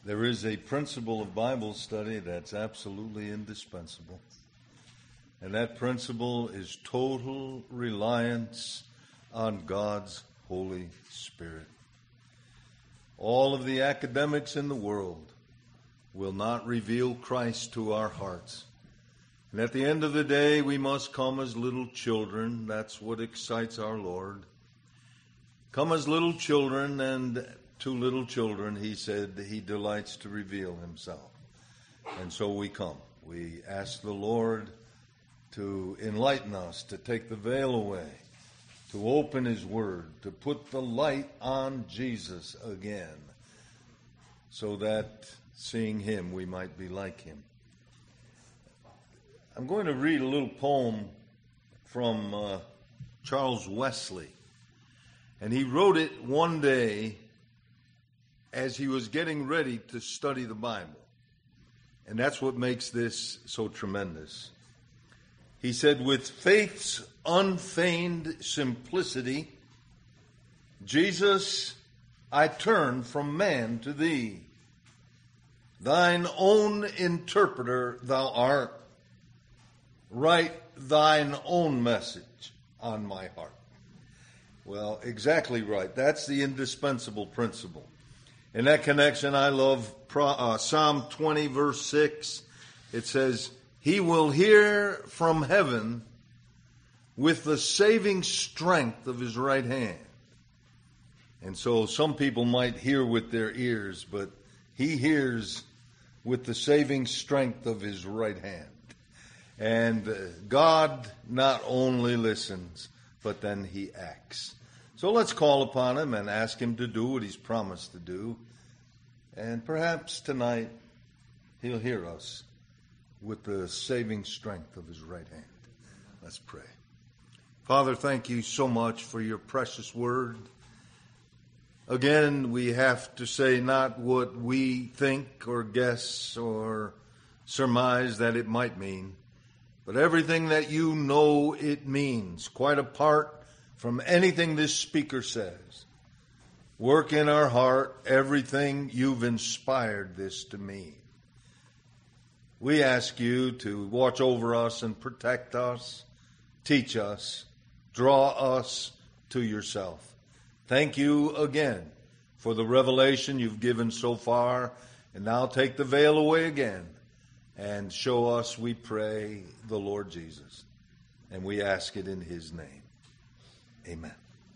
There is a principle of Bible study that's absolutely indispensable. And that principle is total reliance on God's Holy Spirit. All of the academics in the world will not reveal Christ to our hearts. And at the end of the day, we must come as little children. That's what excites our Lord. Come as little children, and to little children, he said, he delights to reveal himself. And so we come. We ask the Lord to enlighten us, to take the veil away, to open his word, to put the light on Jesus again, so that seeing him, we might be like him. I'm going to read a little poem from Charles Wesley. And he wrote it one day as he was getting ready to study the Bible. And that's what makes this so tremendous. He said, "With faith's unfeigned simplicity, Jesus, I turn from man to thee. Thine own interpreter thou art. Write thine own message on my heart." Well, exactly right. That's the indispensable principle. In that connection, I love Psalm 20, verse 6. It says, "He will hear from heaven with the saving strength of his right hand." And so some people might hear with their ears, but he hears with the saving strength of his right hand. And God not only listens, but then he acts. So let's call upon him and ask him to do what he's promised to do. And perhaps tonight he'll hear us with the saving strength of his right hand. Let's pray. Father, thank you so much for your precious word. Again, we have to say not what we think or guess or surmise that it might mean, but everything that you know it means, quite apart from anything this speaker says. Work in our heart everything you've inspired this to mean. We ask you to watch over us and protect us, teach us, draw us to yourself. Thank you again for the revelation you've given so far, and now take the veil away again and show us, we pray, the Lord Jesus. And we ask it in his name. Amen.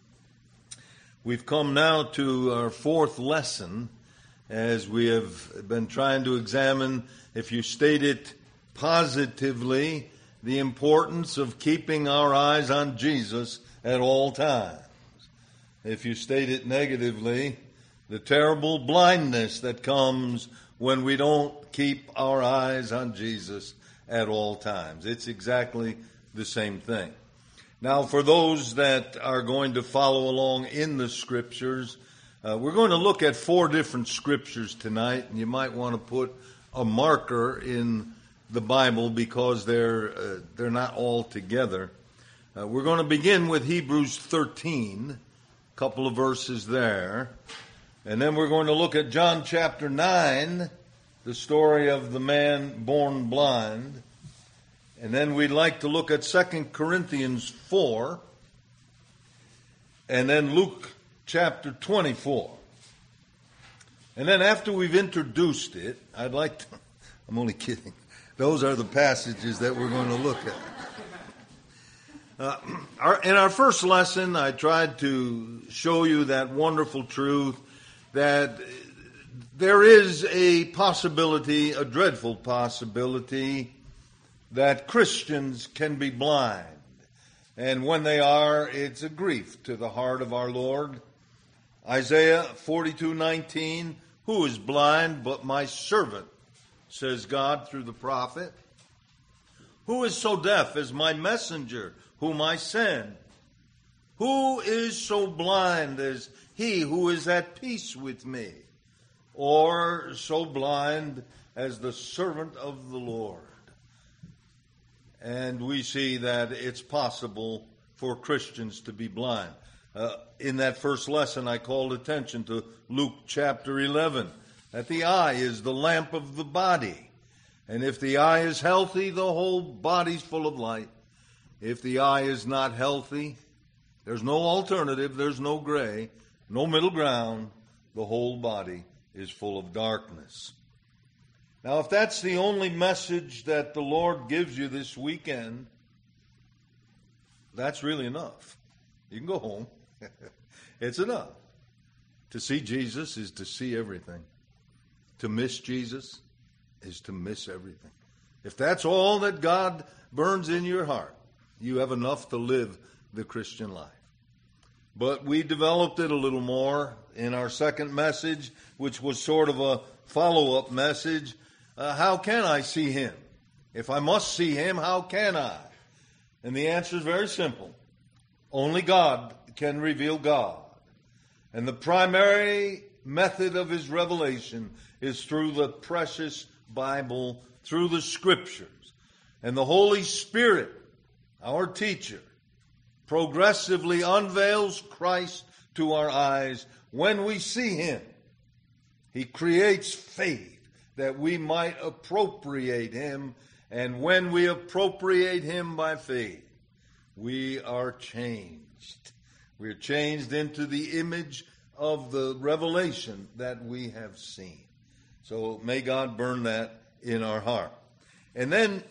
We've come now to our fourth lesson, as we have been trying to examine, if you state it positively, the importance of keeping our eyes on Jesus at all times. If you state it negatively, the terrible blindness that comes when we don't keep our eyes on Jesus at all times. It's exactly the same thing. Now, for those that are going to follow along in the Scriptures, we're going to look at 4 different Scriptures tonight, and you might want to put a marker in the Bible because they're not all together. We're going to begin with Hebrews 13, a couple of verses there, and then we're going to look at John chapter 9, the story of the man born blind. And then we'd like to look at 2 Corinthians 4, and then Luke chapter 24. And then after we've introduced it, I'm only kidding. Those are the passages that we're going to look at. In our first lesson, I tried to show you that wonderful truth that there is a possibility, a dreadful possibility, that Christians can be blind. And when they are, it's a grief to the heart of our Lord. Isaiah 42:19, "Who is blind but my servant?" says God through the prophet. "Who is so deaf as my messenger, whom I send? Who is so blind as he who is at peace with me? Or so blind as the servant of the Lord?" And we see that it's possible for Christians to be blind. In that first lesson, I called attention to Luke chapter 11. that the eye is the lamp of the body. And if the eye is healthy, the whole body's full of light. If the eye is not healthy, there's no alternative, there's no gray, no middle ground. The whole body is full of darkness. Now, if that's the only message that the Lord gives you this weekend, that's really enough. You can go home. It's enough. To see Jesus is to see everything. To miss Jesus is to miss everything. If that's all that God burns in your heart, you have enough to live the Christian life. But we developed it a little more in our second message, which was sort of a follow-up message. How can I see him? If I must see him, how can I? And the answer is very simple. Only God can reveal God. And the primary method of his revelation is through the precious Bible, through the Scriptures. And the Holy Spirit, our teacher, progressively unveils Christ to our eyes when we see him. He creates faith that we might appropriate him, and when we appropriate him by faith, we are changed. We are changed into the image of the revelation that we have seen. So may God burn that in our heart. And then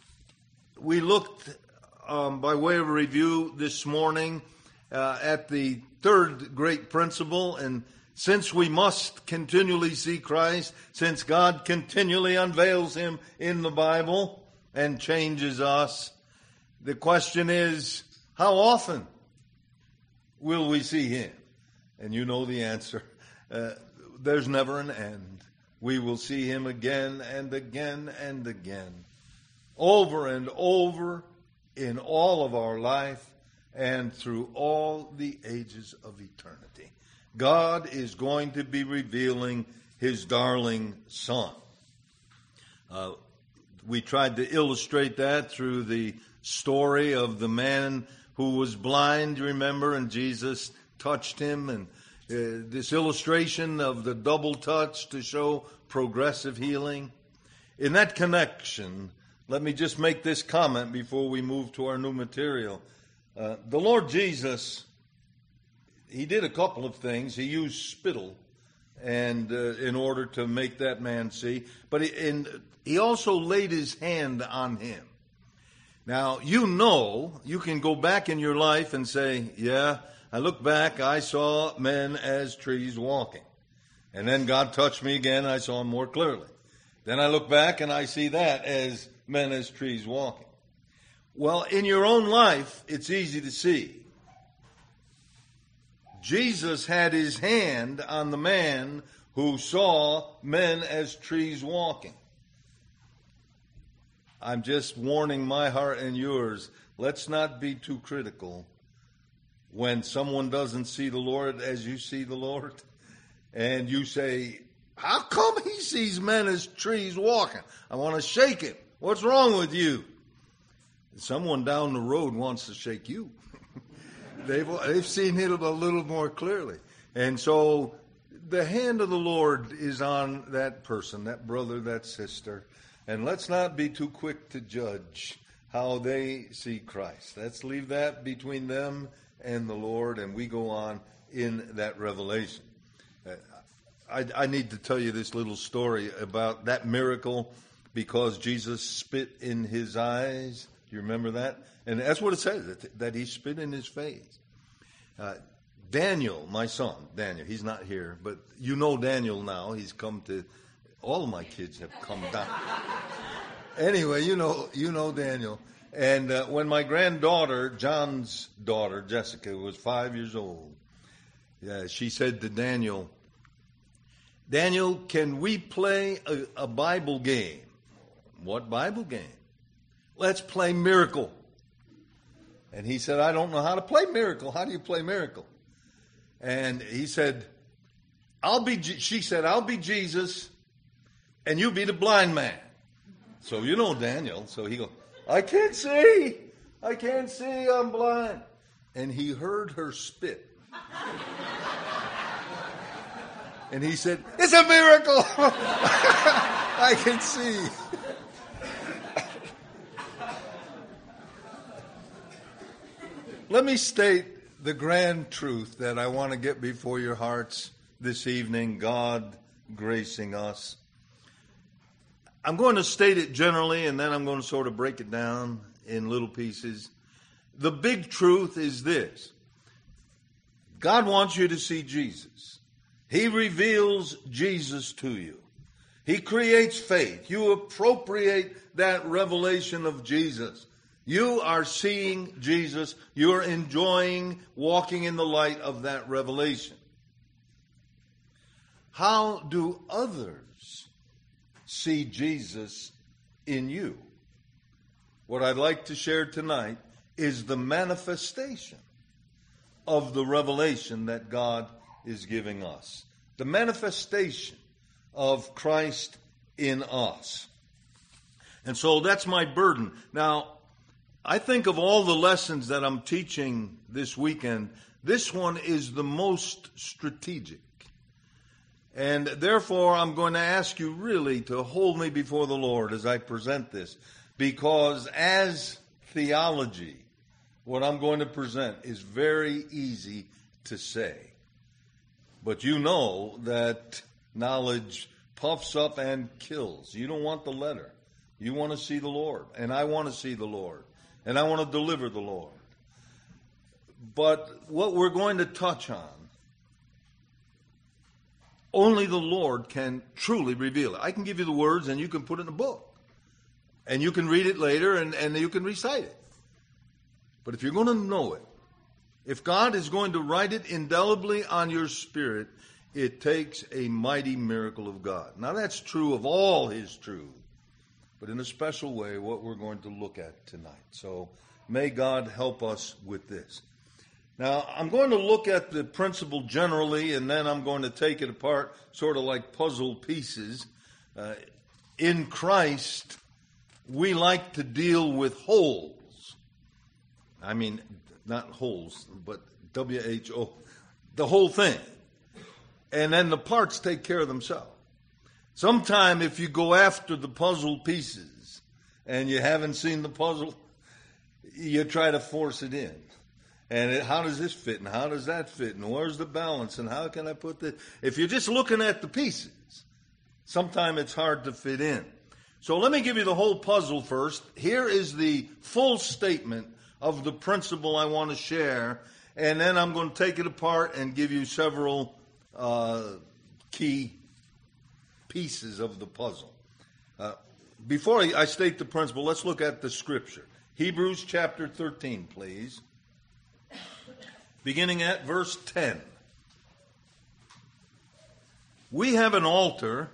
we looked, by way of review this morning, at the third great principle. And since we must continually see Christ, since God continually unveils him in the Bible and changes us, the question is, how often will we see him? And you know the answer. There's never an end. We will see him again and again and again, over and over in all of our life and through all the ages of eternity. God is going to be revealing his darling Son. We tried to illustrate that through the story of the man who was blind, remember, and Jesus touched him, and this illustration of the double touch to show progressive healing. In that connection, let me just make this comment before we move to our new material. The Lord Jesus, he did a couple of things. He used spittle and in order to make that man see, but he also laid his hand on him. Now, you can go back in your life and say, yeah, I look back, I saw men as trees walking. And then God touched me again, I saw him more clearly. Then I look back and I see that as men as trees walking. Well, in your own life, it's easy to see. Jesus had his hand on the man who saw men as trees walking. I'm just warning my heart and yours, let's not be too critical when someone doesn't see the Lord as you see the Lord. And you say, how come he sees men as trees walking? I want to shake him. What's wrong with you? Someone down the road wants to shake you. They've seen it a little more clearly. And so the hand of the Lord is on that person, that brother, that sister. And let's not be too quick to judge how they see Christ. Let's leave that between them and the Lord, and we go on in that revelation. I need to tell you this little story about that miracle because Jesus spit in his eyes. Do you remember that? And that's what it says, that he spit in his face. Daniel, my son, Daniel, he's not here, but you know Daniel now. He's come to, all of my kids have come down. Anyway, you know Daniel. And when my granddaughter, John's daughter, Jessica, was 5 years old, she said to Daniel, Daniel, can we play a Bible game? What Bible game? Let's play Miracle. And he said, I don't know how to play Miracle. How do you play Miracle? And he said, she said, I'll be Jesus and you be the blind man. So you know Daniel. So he goes, I can't see, I'm blind. And he heard her spit. And he said, "It's a miracle." I can see. Let me state the grand truth that I want to get before your hearts this evening, God gracing us. I'm going to state it generally, and then I'm going to sort of break it down in little pieces. The big truth is this: God wants you to see Jesus. He reveals Jesus to you. He creates faith. You appropriate that revelation of Jesus. You are seeing Jesus. You're enjoying walking in the light of that revelation. How do others see Jesus in you? What I'd like to share tonight is the manifestation of the revelation that God is giving us. The manifestation of Christ in us. And so that's my burden. Now, I think of all the lessons that I'm teaching this weekend, this one is the most strategic. And therefore, I'm going to ask you really to hold me before the Lord as I present this. Because as theology, what I'm going to present is very easy to say. But you know that knowledge puffs up and kills. You don't want the letter. You want to see the Lord. And I want to see the Lord. And I want to deliver the Lord. But what we're going to touch on, only the Lord can truly reveal it. I can give you the words and you can put it in a book. And you can read it later and you can recite it. But if you're going to know it, if God is going to write it indelibly on your spirit, it takes a mighty miracle of God. Now that's true of all His truth, but in a special way, what we're going to look at tonight. So may God help us with this. Now, I'm going to look at the principle generally, and then I'm going to take it apart sort of like puzzle pieces. In Christ, we like to deal with wholes. I mean, not holes, but W-H-O, the whole thing. And then the parts take care of themselves. Sometime if you go after the puzzle pieces and you haven't seen the puzzle, you try to force it in. And how does this fit? And how does that fit? And where's the balance? And how can I put this? If you're just looking at the pieces, sometimes it's hard to fit in. So let me give you the whole puzzle first. Here is the full statement of the principle I want to share. And then I'm going to take it apart and give you several key pieces of the puzzle. Before I state the principle, let's look at the scripture. Hebrews chapter 13, please. Beginning at verse 10. We have an altar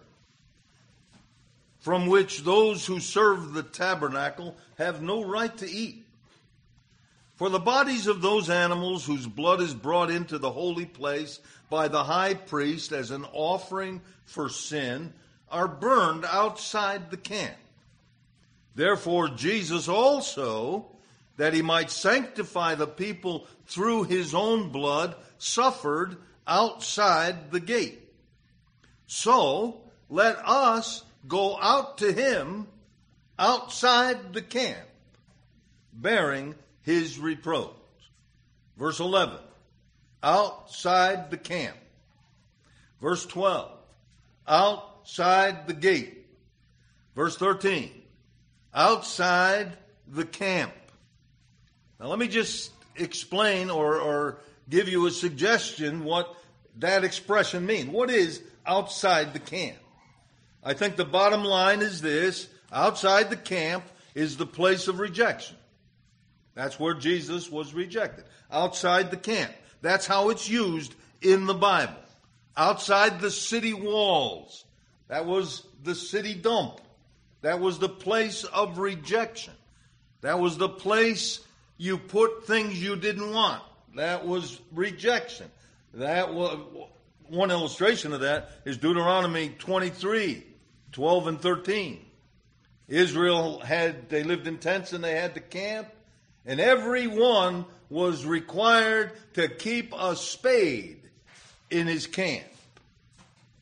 from which those who serve the tabernacle have no right to eat. For the bodies of those animals whose blood is brought into the holy place by the high priest as an offering for sin are burned outside the camp. Therefore Jesus also, that he might sanctify the people through his own blood, suffered outside the gate. So let us go out to him outside the camp, bearing his reproach. Verse 11, outside the camp. Verse 12, outside the gate. Verse 13, outside the camp. Now let me just explain or give you a suggestion what that expression means. What is outside the camp? I think the bottom line is this: outside the camp is the place of rejection. That's where Jesus was rejected. Outside the camp. That's how it's used in the Bible. Outside the city walls. That was the city dump. That was the place of rejection. That was the place you put things you didn't want. That was rejection. That was one illustration of that is Deuteronomy 23, 12 and 13. Israel they lived in tents and they had to camp, and everyone was required to keep a spade in his camp.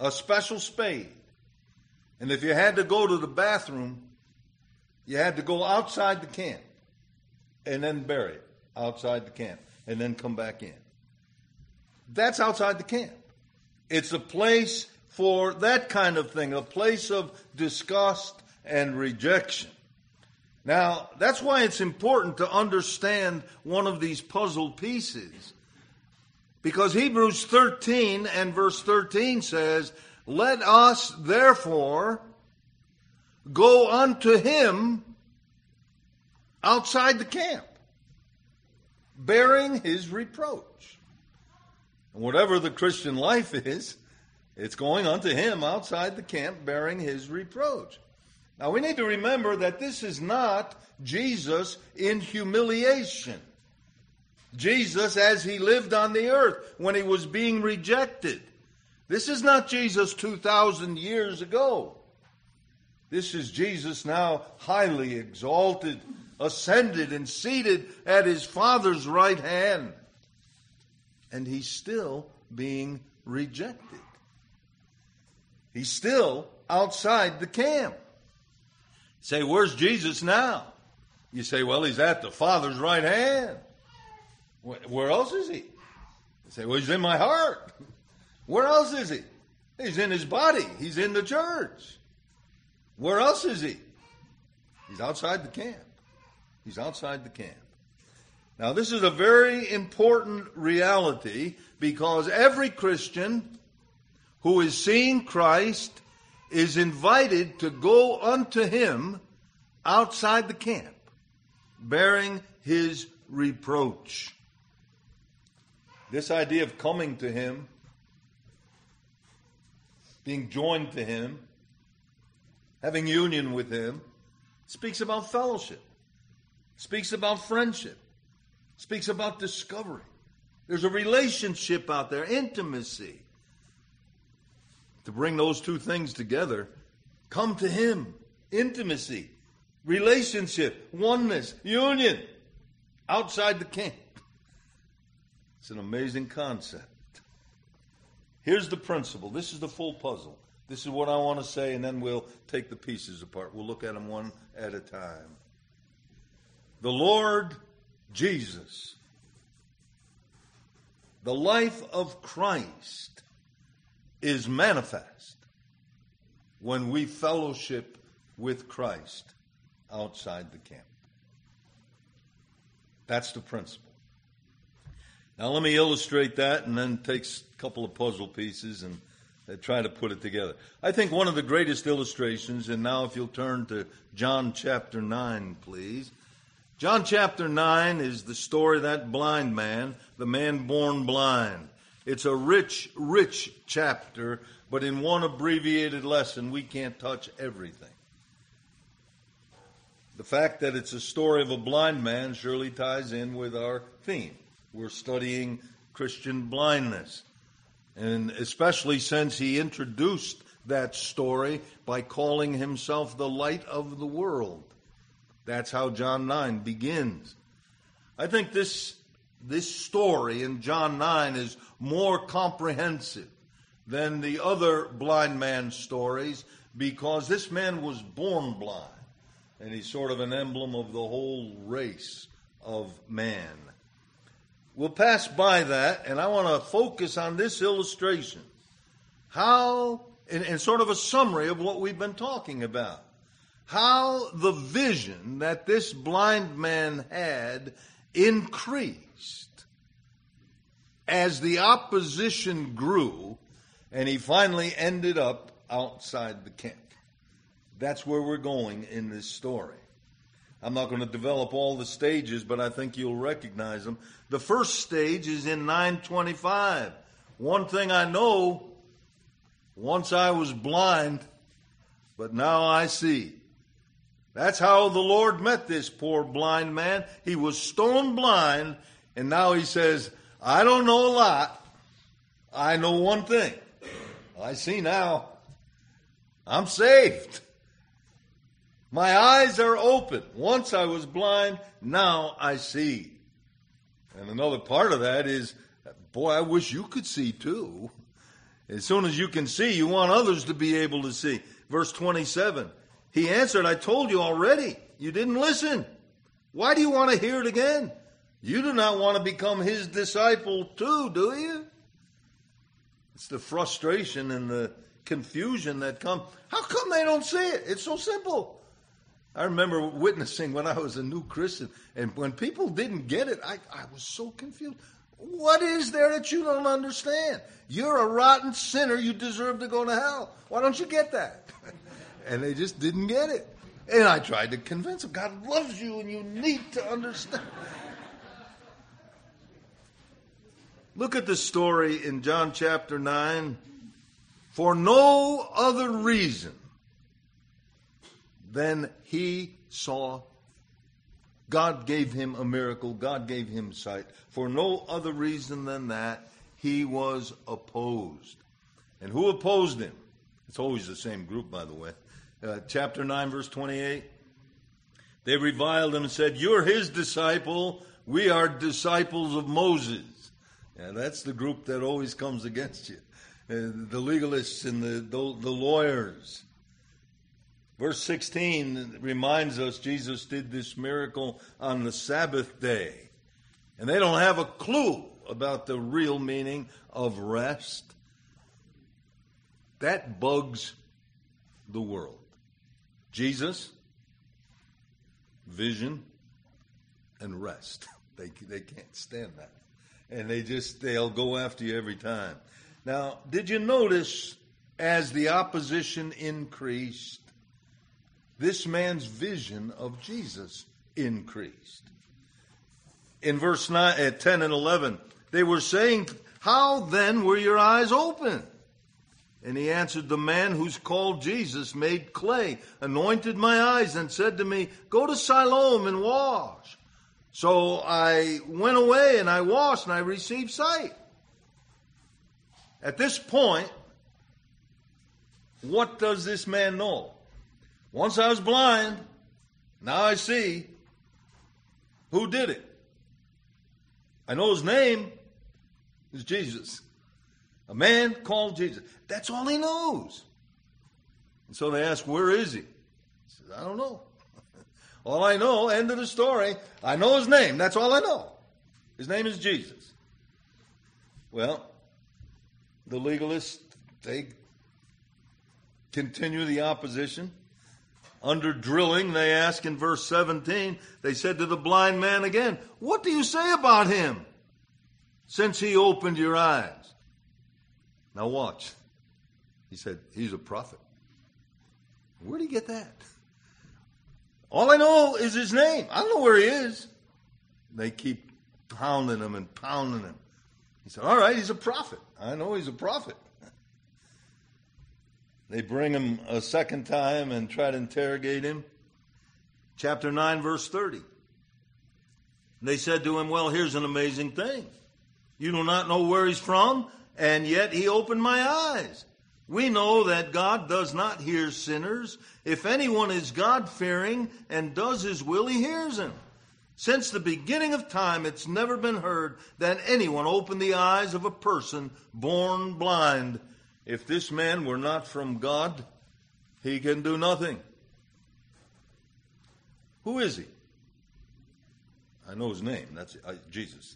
a special spade. And if you had to go to the bathroom, you had to go outside the camp and then bury it outside the camp and then come back in. That's outside the camp. It's a place for that kind of thing, a place of disgust and rejection. Now, that's why it's important to understand one of these puzzle pieces. Because Hebrews 13 and verse 13 says, let us therefore go unto him outside the camp, bearing his reproach. And whatever the Christian life is, it's going unto him outside the camp, bearing his reproach. Now we need to remember that this is not Jesus in humiliation. Jesus as he lived on the earth when he was being rejected. This is not Jesus 2,000 years ago. This is Jesus now highly exalted, ascended and seated at his Father's right hand. And he's still being rejected. He's still outside the camp. You say, where's Jesus now? You say, well, he's at the Father's right hand. Where else is he? You say, well, he's in my heart. Where else is he? He's in his body. He's in the church. Where else is he? He's outside the camp. He's outside the camp. Now, this is a very important reality because every Christian who is seeing Christ is invited to go unto him outside the camp, bearing his reproach. This idea of coming to him, being joined to him, having union with him, speaks about fellowship, speaks about friendship, speaks about discovery. There's a relationship out there, intimacy. To bring those two things together, come to him, intimacy, relationship, oneness, union, outside the camp. It's an amazing concept. Here's the principle. This is the full puzzle. This is what I want to say, and then we'll take the pieces apart. We'll look at them one at a time. The Lord Jesus, the life of Christ, is manifest when we fellowship with Christ outside the camp. That's the principle. Now let me illustrate that and then take a couple of puzzle pieces and try to put it together. I think one of the greatest illustrations, and now if you'll turn to John chapter 9, please. John chapter 9 is the story of that blind man, the man born blind. It's a rich, rich chapter, but in one abbreviated lesson, we can't touch everything. The fact that it's a story of a blind man surely ties in with our theme. We're studying Christian blindness. And especially since he introduced that story by calling himself the light of the world. That's how John 9 begins. I think this story in John 9 is more comprehensive than the other blind man stories because this man was born blind. And he's sort of an emblem of the whole race of man. We'll pass by that, and I want to focus on this illustration. How, and sort of a summary of what we've been talking about. How the vision that this blind man had increased as the opposition grew, and he finally ended up outside the camp. That's where we're going in this story. I'm not going to develop all the stages, but I think you'll recognize them. The first stage is in 9:25. One thing I know, once I was blind, but now I see. That's how the Lord met this poor blind man. He was stone blind, and now he says, I don't know a lot. I know one thing. I see now. I'm saved. My eyes are open. Once I was blind, now I see. And another part of that is, boy, I wish you could see too. As soon as you can see, you want others to be able to see. Verse 27, he answered, I told you already. You didn't listen. Why do you want to hear it again? You do not want to become his disciple too, do you? It's the frustration and the confusion that come. How come they don't see it? It's so simple. I remember witnessing when I was a new Christian, and when people didn't get it, I was so confused. What is there that you don't understand? You're a rotten sinner. You deserve to go to hell. Why don't you get that? And they just didn't get it. And I tried to convince them, God loves you and you need to understand. Look at the story in John chapter 9. For no other reason than he saw. God gave him a miracle. God gave him sight. For no other reason than that, he was opposed. And who opposed him? It's always the same group, by the way. Chapter 9, verse 28. They reviled him and said, you're his disciple. We are disciples of Moses. And that's the group that always comes against you. The legalists and the lawyers. Verse 16 reminds us Jesus did this miracle on the Sabbath day. And they don't have a clue about the real meaning of rest. That bugs the world. Jesus, vision, and rest. They can't stand that. And they'll go after you every time. Now, did you notice as the opposition increased, this man's vision of Jesus increased? In verse 10 and 11, they were saying, how then were your eyes open? And he answered, the man who's called Jesus made clay, anointed my eyes, and said to me, go to Siloam and wash. So I went away and I washed and I received sight. At this point, what does this man know? Once I was blind, now I see. Who did it? I know his name is Jesus. A man called Jesus. That's all he knows. And so they ask, where is he? He says, I don't know. All I know, end of the story, I know his name. That's all I know. His name is Jesus. Well, the legalists, they continue the opposition. Under drilling, they ask in verse 17, they said to the blind man again, what do you say about him since he opened your eyes? Now watch. He said, he's a prophet. Where did he get that? All I know is his name. I don't know where he is. They keep pounding him and pounding him. He said, all right, he's a prophet. I know he's a prophet. They bring him a second time and try to interrogate him. Chapter 9, verse 30. They said to him, well, here's an amazing thing. You do not know where he's from, and yet he opened my eyes. We know that God does not hear sinners. If anyone is God-fearing and does his will, he hears him. Since the beginning of time, it's never been heard that anyone opened the eyes of a person born blind. If this man were not from God, he can do nothing. Who is he? I know his name. That's Jesus.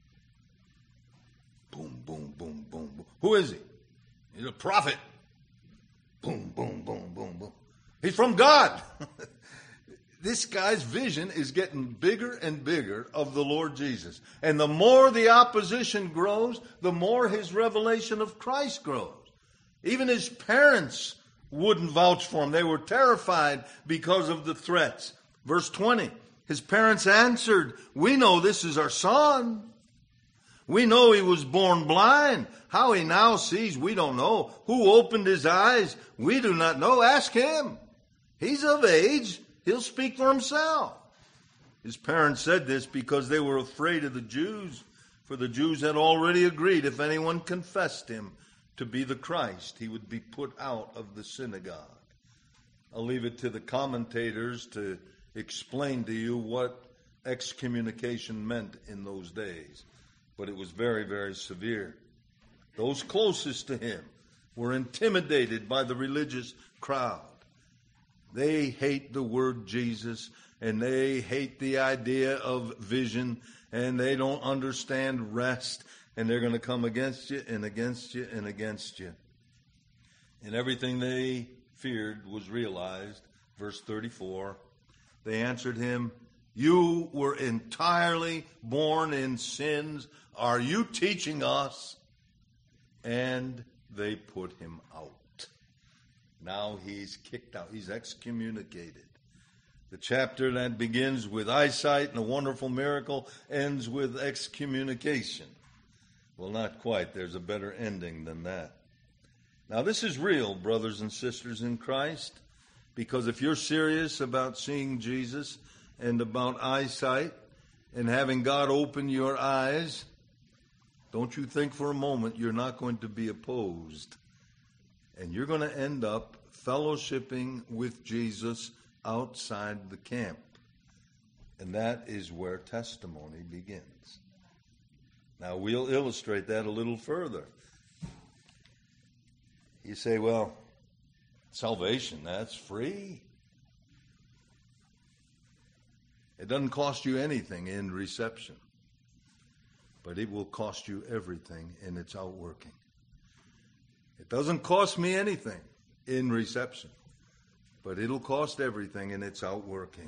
Boom, boom, boom, boom, boom. Who is he? He's a prophet. Boom, boom, boom, boom, boom. He's from God. This guy's vision is getting bigger and bigger of the Lord Jesus. And the more the opposition grows, the more his revelation of Christ grows. Even his parents wouldn't vouch for him. They were terrified because of the threats. Verse 20, his parents answered, we know this is our son. We know he was born blind. How he now sees, we don't know. Who opened his eyes? We do not know. Ask him. He's of age. He'll speak for himself. His parents said this because they were afraid of the Jews, for the Jews had already agreed if anyone confessed him to be the Christ, he would be put out of the synagogue. I'll leave it to the commentators to explain to you what excommunication meant in those days. But it was very, very severe. those closest to him, were intimidated by the religious crowd. They hate the word Jesus, and they hate the idea of vision, and they don't understand rest, and they're going to come against you and against you and against you. And everything they feared was realized. Verse 34, they answered him, "You were entirely born in sins. Are you teaching us?" And they put him out. Now he's kicked out. He's excommunicated. The chapter that begins with eyesight and a wonderful miracle ends with excommunication. Well, not quite. There's a better ending than that. Now, this is real, brothers and sisters in Christ, because if you're serious about seeing Jesus and about eyesight and having God open your eyes, don't you think for a moment you're not going to be opposed. And you're going to end up fellowshipping with Jesus outside the camp. And that is where testimony begins. Now, we'll illustrate that a little further. You say, well, salvation, that's free. It doesn't cost you anything in reception, but it will cost you everything in its outworking. It doesn't cost me anything in reception, but it'll cost everything in its outworking.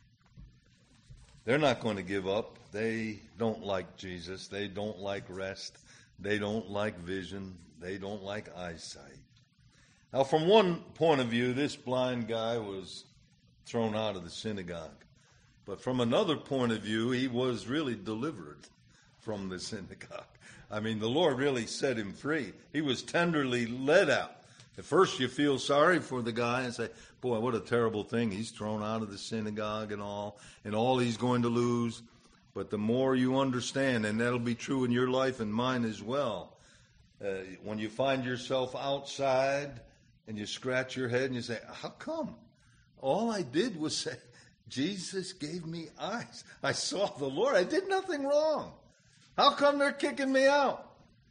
They're not going to give up. They don't like Jesus. They don't like rest. They don't like vision. They don't like eyesight. Now, from one point of view, this blind guy was thrown out of the synagogue. But from another point of view, he was really delivered from the synagogue. I mean, the Lord really set him free. He was tenderly led out. At first, you feel sorry for the guy and say, boy, what a terrible thing. He's thrown out of the synagogue and all he's going to lose. But the more you understand, and that'll be true in your life and mine as well, when you find yourself outside and you scratch your head and you say, how come? All I did was say, Jesus gave me eyes. I saw the Lord. I did nothing wrong. How come they're kicking me out?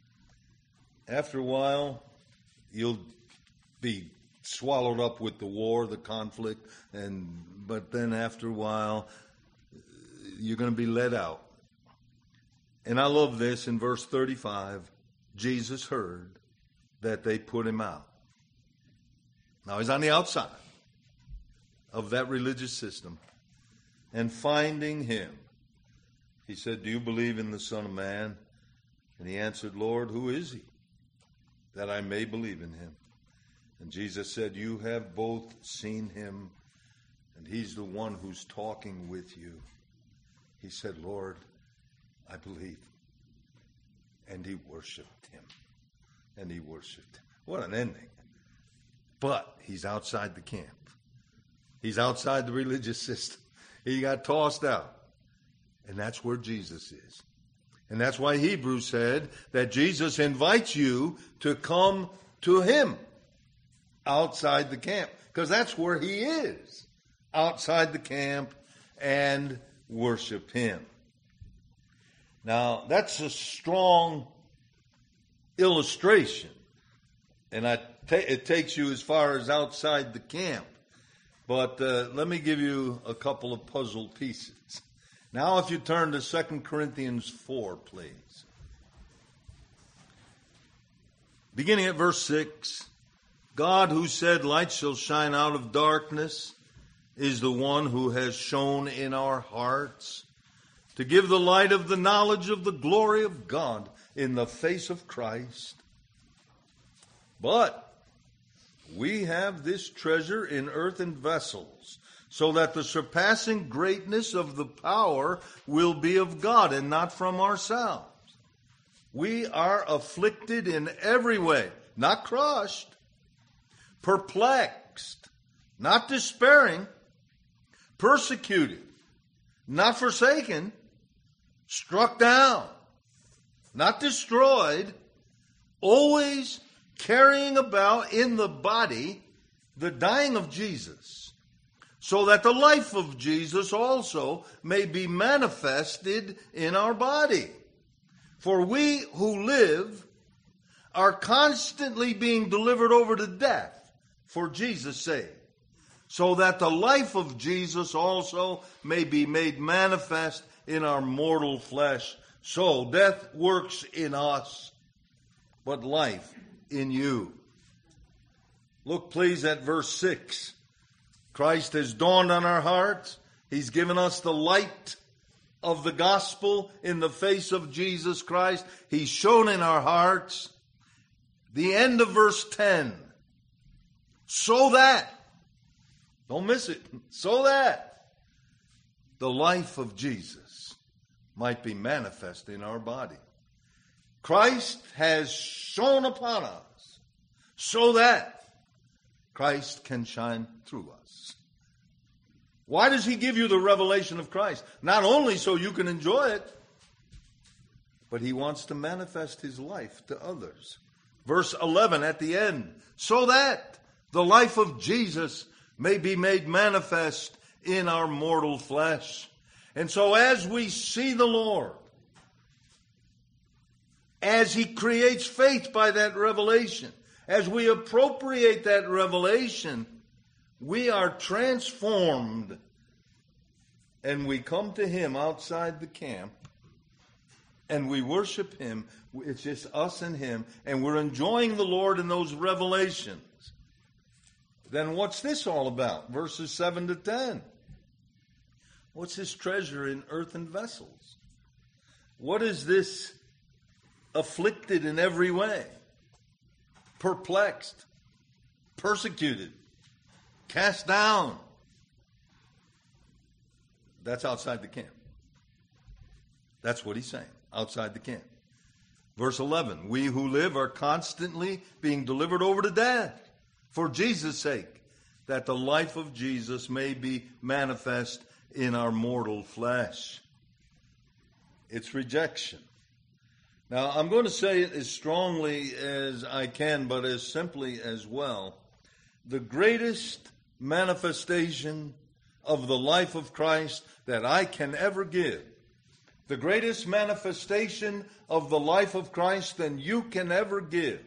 After a while, you'll be swallowed up with the war, the conflict, but then after a while, you're going to be let out. And I love this in verse 35. Jesus heard that they put him out. Now he's on the outside of that religious system. And finding him, he said, "Do you believe in the Son of Man?" And he answered, "Lord, who is he, that I may believe in him?" And Jesus said, "You have both seen him, and he's the one who's talking with you." He said, "Lord, I believe." And he worshiped him. And he worshiped him. What an ending. But he's outside the camp. He's outside the religious system. He got tossed out. And that's where Jesus is. And that's why Hebrews said that Jesus invites you to come to him outside the camp. Because that's where he is. Outside the camp and worship him. Now, that's a strong illustration. And it takes you as far as outside the camp. But let me give you a couple of puzzle pieces. Now, if you turn to 2 Corinthians 4, please. Beginning at verse 6, God who said, "Light shall shine out of darkness," is the one who has shone in our hearts to give the light of the knowledge of the glory of God in the face of Christ. But we have this treasure in earthen vessels, so that the surpassing greatness of the power will be of God and not from ourselves. We are afflicted in every way, not crushed, perplexed, not despairing, persecuted, not forsaken, struck down, not destroyed, always carrying about in the body the dying of Jesus, so that the life of Jesus also may be manifested in our body. For we who live are constantly being delivered over to death for Jesus' sake, so that the life of Jesus also may be made manifest in our mortal flesh. So death works in us, but life in you. Look, please, at verse 6. Christ has dawned on our hearts. He's given us the light of the gospel in the face of Jesus Christ. He's shown in our hearts. The end of verse 10. So that, don't miss it, so that the life of Jesus might be manifest in our body. Christ has shone upon us so that Christ can shine through us. Why does he give you the revelation of Christ? Not only so you can enjoy it, but he wants to manifest his life to others. Verse 11 at the end, so that the life of Jesus may be made manifest in our mortal flesh. And so as we see the Lord, as he creates faith by that revelation, as we appropriate that revelation, we are transformed and we come to him outside the camp and we worship him. It's just us and him, and we're enjoying the Lord in those revelations. Then what's this all about? Verses 7 to 10. What's his treasure in earthen vessels? What is this afflicted in every way, perplexed, persecuted, cast down? That's outside the camp. That's what he's saying, outside the camp. Verse 11, we who live are constantly being delivered over to death for Jesus' sake, that the life of Jesus may be manifest in our mortal flesh. It's rejection. Now, I'm going to say it as strongly as I can, but as simply as well. The greatest manifestation of the life of Christ that I can ever give, the greatest manifestation of the life of Christ that you can ever give,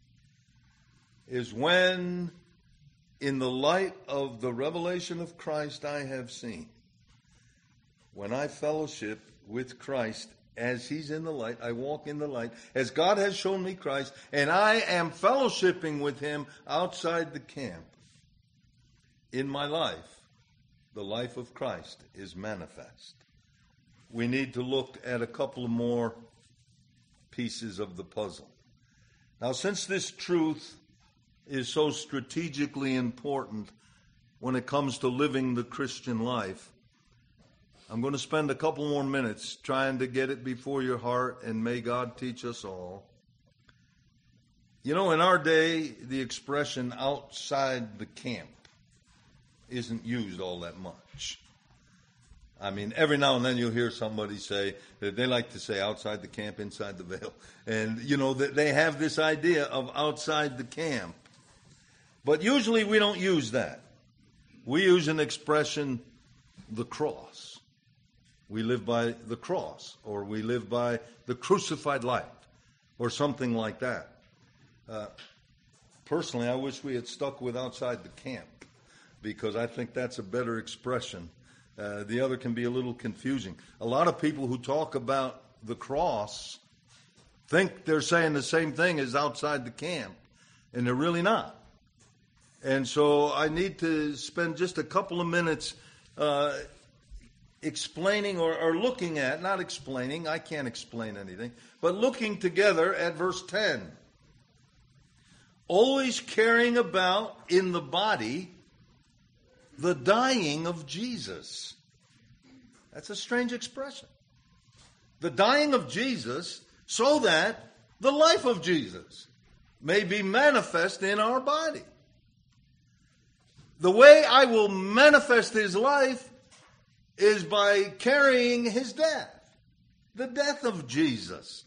is when, in the light of the revelation of Christ I have seen, when I fellowship with Christ as he's in the light, I walk in the light, as God has shown me Christ, and I am fellowshipping with him outside the camp. In my life, the life of Christ is manifest. We need to look at a couple of more pieces of the puzzle. Now, since this truth is so strategically important when it comes to living the Christian life, I'm going to spend a couple more minutes trying to get it before your heart, and may God teach us all. You know, in our day, the expression outside the camp isn't used all that much. I mean, every now and then you'll hear somebody say that they like to say outside the camp, inside the veil. And, you know, they have this idea of outside the camp. But usually we don't use that. We use an expression, the cross. We live by the cross, or we live by the crucified life, or something like that. Personally, I wish we had stuck with outside the camp, because I think that's a better expression. The other can be a little confusing. A lot of people who talk about the cross think they're saying the same thing as outside the camp, and they're really not. And so I need to spend just a couple of minutes explaining or looking at, not explaining, I can't explain anything, but looking together at verse 10. Always carrying about in the body the dying of Jesus. That's a strange expression. The dying of Jesus, so that the life of Jesus may be manifest in our body. The way I will manifest his life is by carrying his death, the death of Jesus.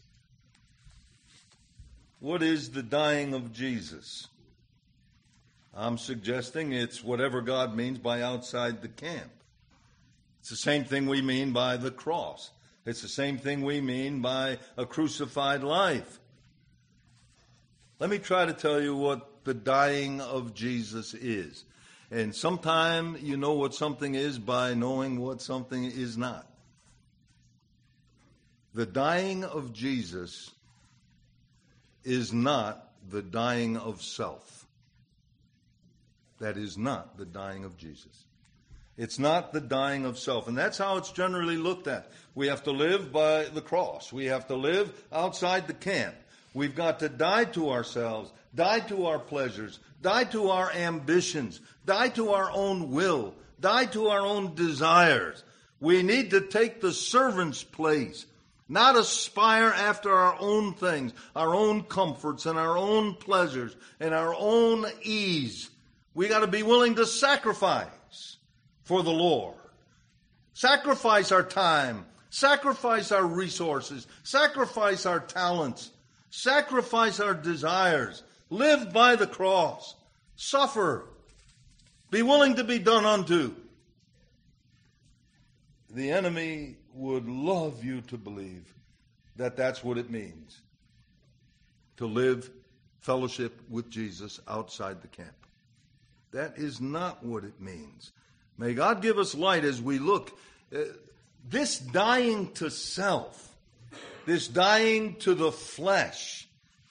What is the dying of Jesus? I'm suggesting it's whatever God means by outside the camp. It's the same thing we mean by the cross. It's the same thing we mean by a crucified life. Let me try to tell you what the dying of Jesus is. And sometime you know what something is by knowing what something is not. The dying of Jesus is not the dying of self. That is not the dying of Jesus. It's not the dying of self. And that's how it's generally looked at. We have to live by the cross. We have to live outside the camp. We've got to die to ourselves, die to our pleasures, die to our ambitions, die to our own will, die to our own desires. We need to take the servant's place, not aspire after our own things, our own comforts and our own pleasures and our own ease. We got to be willing to sacrifice for the Lord. Sacrifice our time, sacrifice our resources, sacrifice our talents, sacrifice our desires, live by the cross, suffer, be willing to be done unto. The enemy would love you to believe that that's what it means to live fellowship with Jesus outside the camp. That is not what it means. May God give us light as we look. This dying to self, this dying to the flesh,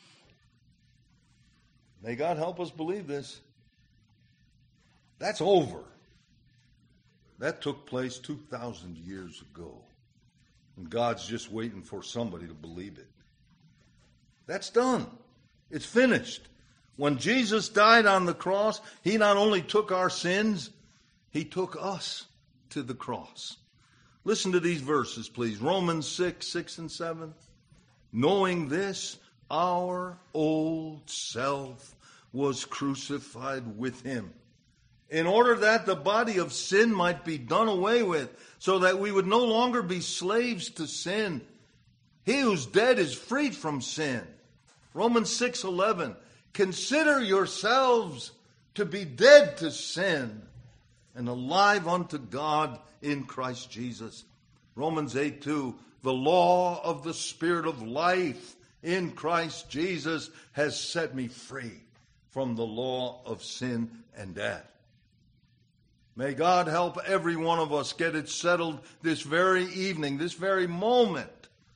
may God help us believe this. That's over. That took place 2,000 years ago. And God's just waiting for somebody to believe it. That's done. It's finished. When Jesus died on the cross, he not only took our sins, he took us to the cross. Listen to these verses, please. Romans 6 and 7. Knowing this, our old self was crucified with him, in order that the body of sin might be done away with, so that we would no longer be slaves to sin. He who's dead is freed from sin. Romans 6:11. Consider yourselves to be dead to sin and alive unto God in Christ Jesus. Romans 8:2. The law of the Spirit of life in Christ Jesus has set me free from the law of sin and death. May God help every one of us get it settled this very evening, this very moment.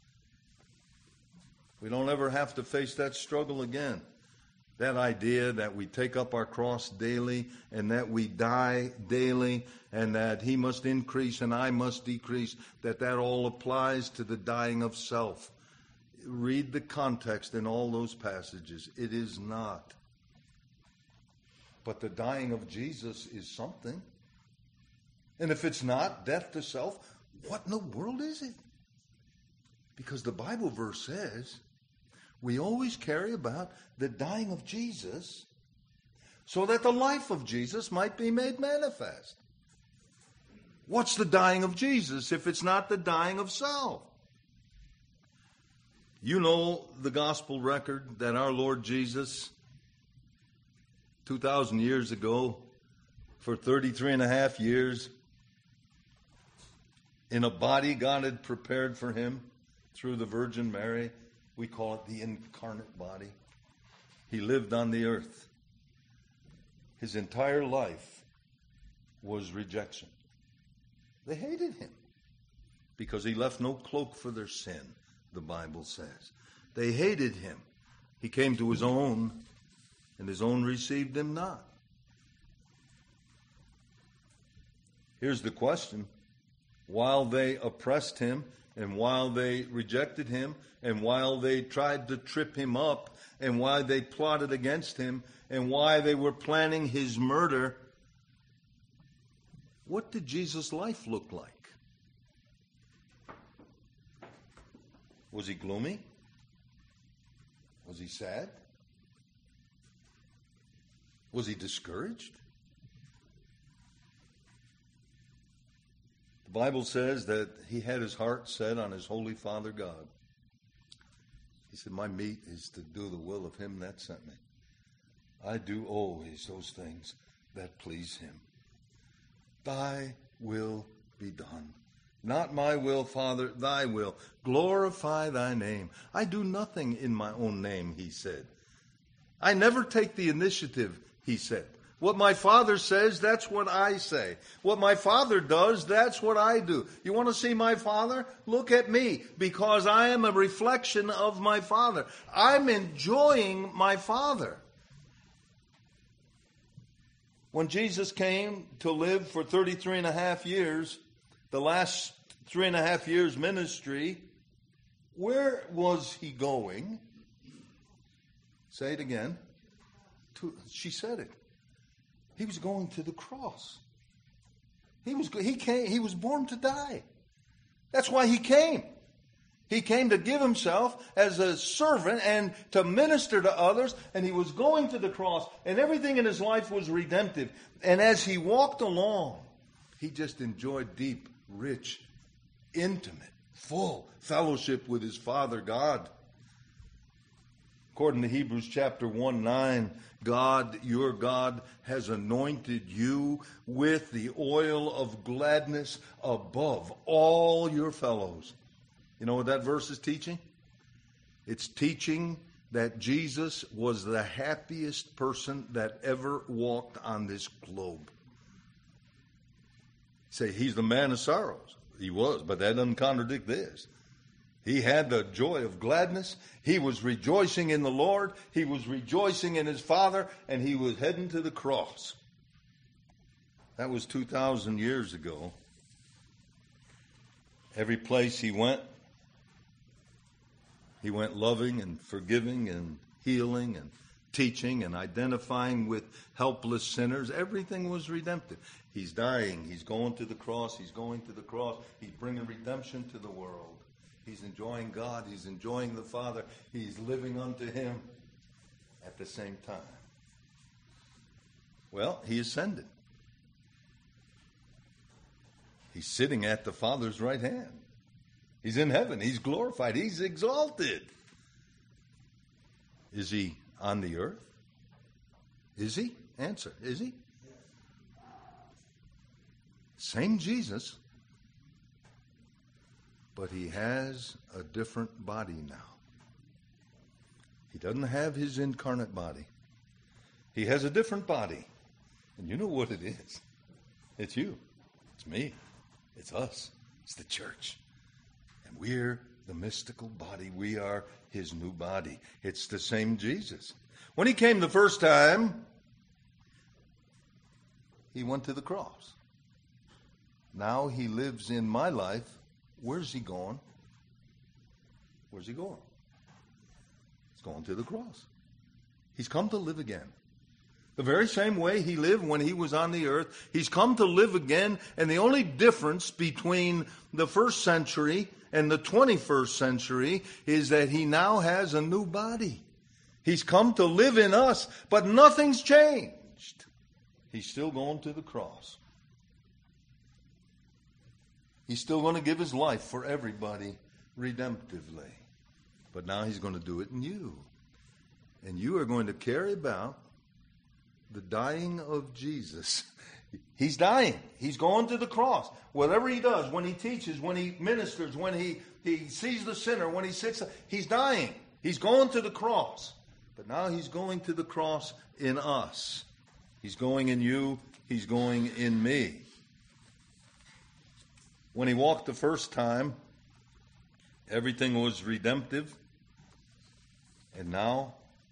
We don't ever have to face that struggle again. That idea that we take up our cross daily and that we die daily and that he must increase and I must decrease, that all applies to the dying of self. Read the context in all those passages. It is not. But the dying of Jesus is something. And if it's not death to self, what in the world is it? Because the Bible verse says we always carry about the dying of Jesus so that the life of Jesus might be made manifest. What's the dying of Jesus if it's not the dying of self? You know the gospel record that our Lord Jesus, 2,000 years ago, for 33 and a half years, in a body God had prepared for him through the Virgin Mary. We call it the incarnate body. He lived on the earth. His entire life was rejection. They hated him because he left no cloak for their sin, the Bible says. They hated him. He came to his own, and his own received him not. Here's the question. While they oppressed him, and while they rejected him, and while they tried to trip him up, and while they plotted against him, and while they were planning his murder, what did Jesus' life look like? Was he gloomy? Was he sad? Was he discouraged? The Bible says that he had his heart set on his holy Father God. He said, my meat is to do the will of him that sent me. I do always those things that please him. Thy will be done. Not my will, Father, thy will. Glorify thy name. I do nothing in my own name, he said. I never take the initiative, he said. What my Father says, that's what I say. What my Father does, that's what I do. You want to see my Father? Look at me, because I am a reflection of my Father. I'm enjoying my Father. When Jesus came to live for 33 and a half years, the last 3.5 years ministry, where was he going? Say it again. She said it. He was going to the cross. He was born to die. That's why he came. He came to give himself as a servant and to minister to others, and he was going to the cross, and everything in his life was redemptive. And as he walked along, he just enjoyed deep, rich, intimate, full fellowship with his Father God. According to Hebrews chapter 1:9, God, your God, has anointed you with the oil of gladness above all your fellows. You know what that verse is teaching? It's teaching that Jesus was the happiest person that ever walked on this globe. Say, he's the man of sorrows. He was, but that doesn't contradict this. He had the joy of gladness. He was rejoicing in the Lord. He was rejoicing in his Father, and he was heading to the cross. That was 2,000 years ago. Every place he went loving and forgiving and healing and teaching and identifying with helpless sinners. Everything was redemptive. He's dying. He's going to the cross. He's going to the cross. He's bringing redemption to the world. He's enjoying God. He's enjoying the Father. He's living unto him at the same time. Well, he ascended. He's sitting at the Father's right hand. He's in heaven. He's glorified. He's exalted. Is he on the earth? Is he? Answer. Is he? Same Jesus. But he has a different body now. He doesn't have his incarnate body. He has a different body. And you know what it is. It's you. It's me. It's us. It's the church. And we're the mystical body. We are his new body. It's the same Jesus. When he came the first time, he went to the cross. Now he lives in my life. Where's he going? Where's he going? He's going to the cross. He's come to live again. The very same way he lived when he was on the earth, he's come to live again, and the only difference between the first century and the 21st century is that he now has a new body. He's come to live in us, but nothing's changed. He's still going to the cross. He's still going to give his life for everybody redemptively. But now he's going to do it in you. And you are going to carry about the dying of Jesus. He's dying. He's going to the cross. Whatever he does, when he teaches, when he ministers, when he sees the sinner, when he sits, he's dying. He's going to the cross. But now he's going to the cross in us. He's going in you. He's going in me. When he walked the first time, everything was redemptive. And now,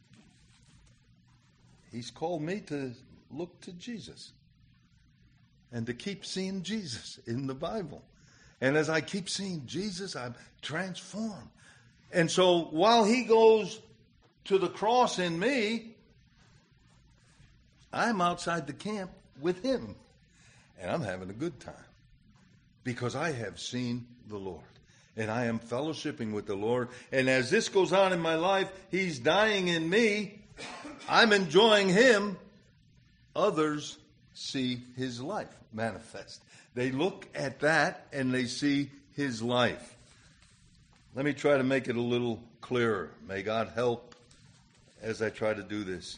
he's called me to look to Jesus and to keep seeing Jesus in the Bible. And as I keep seeing Jesus, I'm transformed. And so while he goes to the cross in me, I'm outside the camp with him. And I'm having a good time. Because I have seen the Lord. And I am fellowshipping with the Lord. And as this goes on in my life, he's dying in me. I'm enjoying him. Others see his life manifest. They look at that and they see his life. Let me try to make it a little clearer. May God help as I try to do this.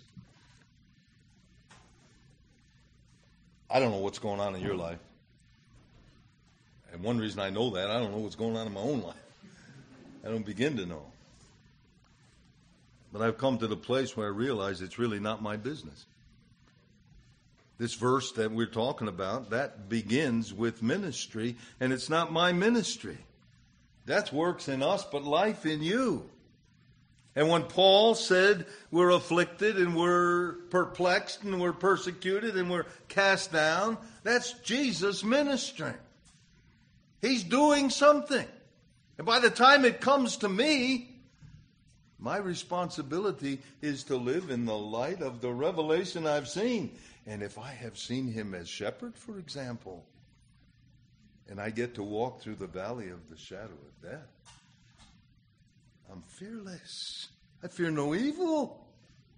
I don't know what's going on in your life. And one reason I know that, I don't know what's going on in my own life. I don't begin to know. But I've come to the place where I realize it's really not my business. This verse that we're talking about, that begins with ministry, and it's not my ministry. Death works in us, but life in you. And when Paul said we're afflicted and we're perplexed and we're persecuted and we're cast down, that's Jesus ministering. He's doing something. And by the time it comes to me, my responsibility is to live in the light of the revelation I've seen. And if I have seen him as shepherd, for example, and I get to walk through the valley of the shadow of death, I'm fearless. I fear no evil.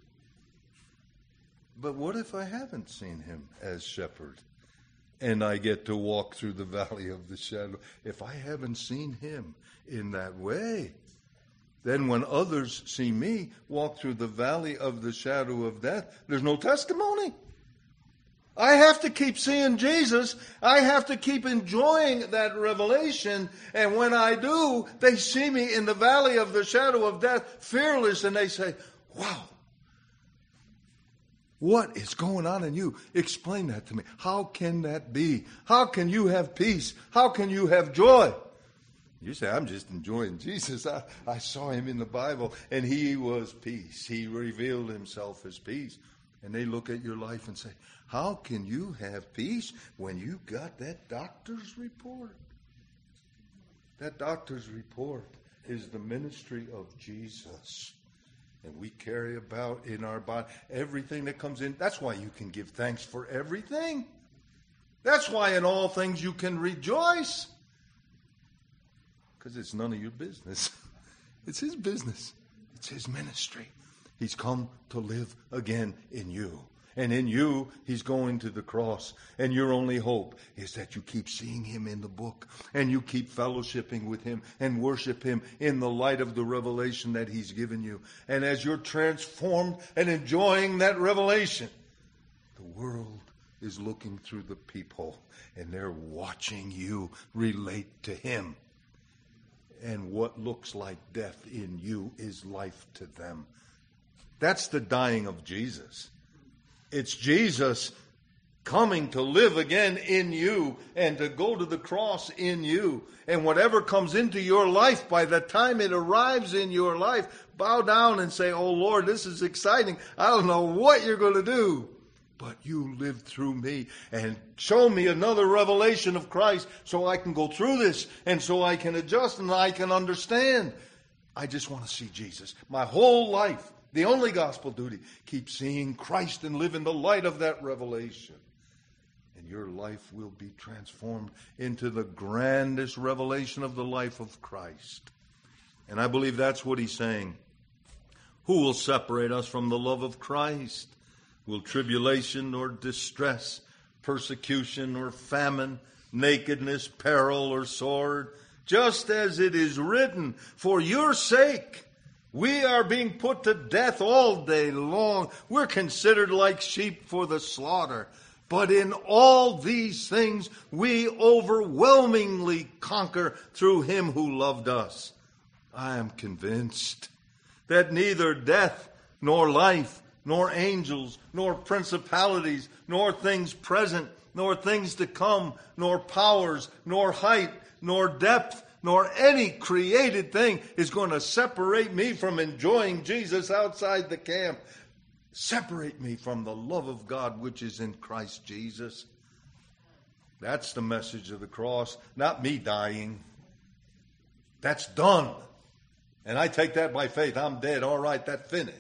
But what if I haven't seen him as shepherd and I get to walk through the valley of the shadow? If I haven't seen him in that way, then when others see me walk through the valley of the shadow of death, there's no testimony. I have to keep seeing Jesus. I have to keep enjoying that revelation. And when I do, they see me in the valley of the shadow of death, fearless, and they say, wow, what is going on in you? Explain that to me. How can that be? How can you have peace? How can you have joy? You say, I'm just enjoying Jesus. I saw him in the Bible, and he was peace. He revealed himself as peace. And they look at your life and say, how can you have peace when you got that doctor's report? That doctor's report is the ministry of Jesus. And we carry about in our body everything that comes in. That's why you can give thanks for everything. That's why in all things you can rejoice. Because it's none of your business. It's his business. It's his ministry. He's come to live again in you. And in you, he's going to the cross. And your only hope is that you keep seeing him in the book. And you keep fellowshipping with him and worship him in the light of the revelation that he's given you. And as you're transformed and enjoying that revelation, the world is looking through the people. And they're watching you relate to him. And what looks like death in you is life to them. That's the dying of Jesus. It's Jesus coming to live again in you and to go to the cross in you. And whatever comes into your life, by the time it arrives in your life, bow down and say, oh Lord, this is exciting. I don't know what you're going to do, but you live through me and show me another revelation of Christ so I can go through this and so I can adjust and I can understand. I just want to see Jesus. My whole life, the only gospel duty, keep seeing Christ and live in the light of that revelation. And your life will be transformed into the grandest revelation of the life of Christ. And I believe that's what he's saying. Who will separate us from the love of Christ? Will tribulation or distress, persecution or famine, nakedness, peril or sword? Just as it is written, for your sake we are being put to death all day long. We're considered like sheep for the slaughter. But in all these things we overwhelmingly conquer through him who loved us. I am convinced that neither death nor life, nor angels, nor principalities, nor things present, nor things to come, nor powers, nor height, nor depth, nor any created thing is going to separate me from enjoying Jesus outside the camp. Separate me from the love of God which is in Christ Jesus. That's the message of the cross, not me dying. That's done. And I take that by faith. I'm dead. All right, that finished.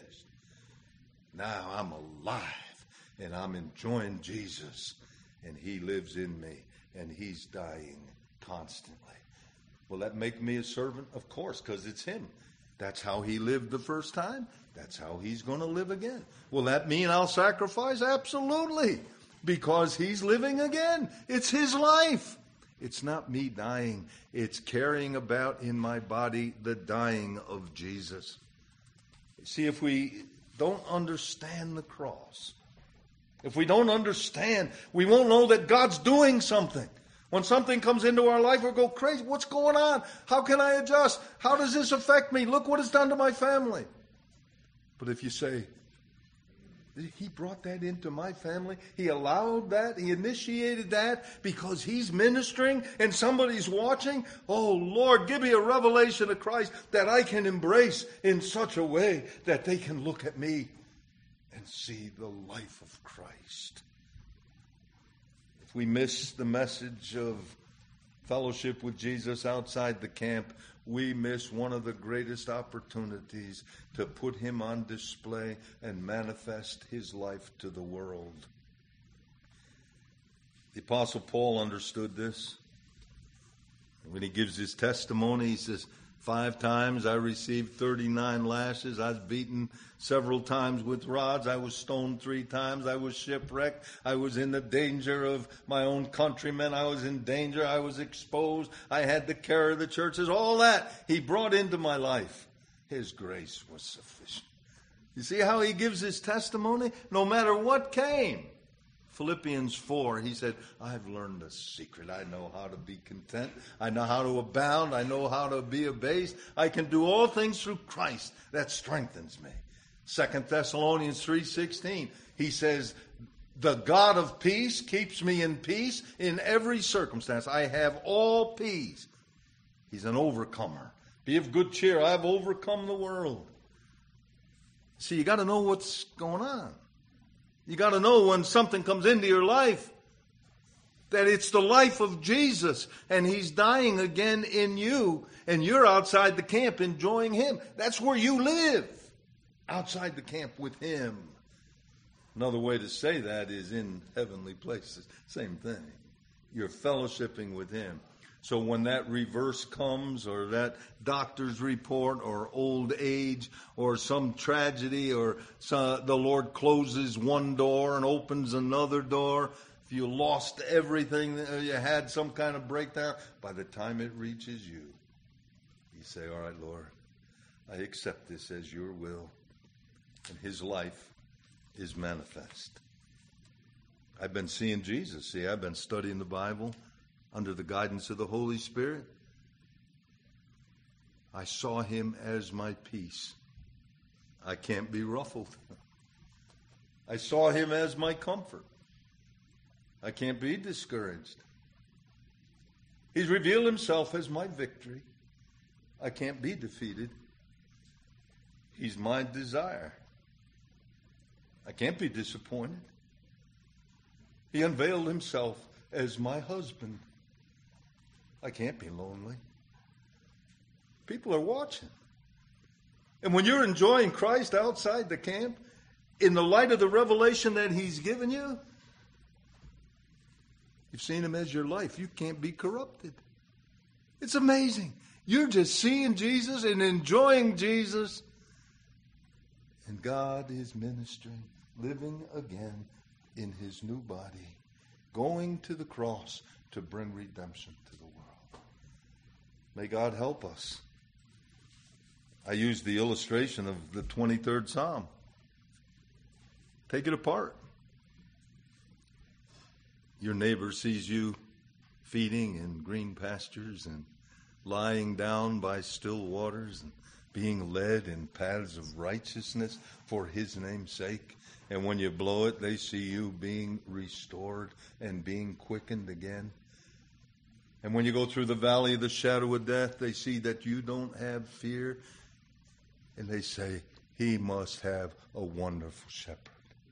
Now I'm alive and I'm enjoying Jesus and he lives in me and he's dying constantly. Will that make me a servant? Of course, because it's him. That's how he lived the first time. That's how he's going to live again. Will that mean I'll sacrifice? Absolutely. Because he's living again. It's his life. It's not me dying. It's carrying about in my body the dying of Jesus. See, if we don't understand the cross, if we don't understand, we won't know that God's doing something. When something comes into our life, we'll go crazy. What's going on? How can I adjust? How does this affect me? Look what it's done to my family. But if you say, he brought that into my family, he allowed that, he initiated that because he's ministering and somebody's watching, oh Lord, give me a revelation of Christ that I can embrace in such a way that they can look at me and see the life of Christ. If we miss the message of fellowship with Jesus outside the camp, we miss one of the greatest opportunities to put him on display and manifest his life to the world. The Apostle Paul understood this. When he gives his testimony, he says, 5 times I received 39 lashes. I was beaten several times with rods. I was stoned 3 times. I was shipwrecked. I was in the danger of my own countrymen. I was in danger. I was exposed. I had the care of the churches. All that he brought into my life. His grace was sufficient. You see how he gives his testimony? No matter what came. Philippians 4, he said, I've learned a secret. I know how to be content. I know how to abound. I know how to be abased. I can do all things through Christ that strengthens me. 2 Thessalonians 3:16, he says, the God of peace keeps me in peace in every circumstance. I have all peace. He's an overcomer. Be of good cheer. I've overcome the world. See, you got to know what's going on. You got to know when something comes into your life that it's the life of Jesus and he's dying again in you and you're outside the camp enjoying him. That's where you live, outside the camp with him. Another way to say that is in heavenly places. Same thing. You're fellowshipping with him. So when that reverse comes, or that doctor's report, or old age, or some tragedy, or the Lord closes one door and opens another door, if you lost everything, you had some kind of breakdown, by the time it reaches you, you say, all right, Lord, I accept this as your will, and his life is manifest. I've been seeing Jesus. See, I've been studying the Bible under the guidance of the Holy Spirit. I saw him as my peace. I can't be ruffled. I saw him as my comfort. I can't be discouraged. He's revealed himself as my victory. I can't be defeated. He's my desire. I can't be disappointed. He unveiled himself as my husband. I can't be lonely. People are watching. And when you're enjoying Christ outside the camp, in the light of the revelation that he's given you, you've seen him as your life. You can't be corrupted. It's amazing. You're just seeing Jesus and enjoying Jesus. And God is ministering, living again in his new body, going to the cross to bring redemption to the world. May God help us. I used the illustration of the 23rd Psalm. Take it apart. Your neighbor sees you feeding in green pastures and lying down by still waters and being led in paths of righteousness for his name's sake. And when you blow it, they see you being restored and being quickened again. And when you go through the valley of the shadow of death, they see that you don't have fear. And they say, he must have a wonderful shepherd.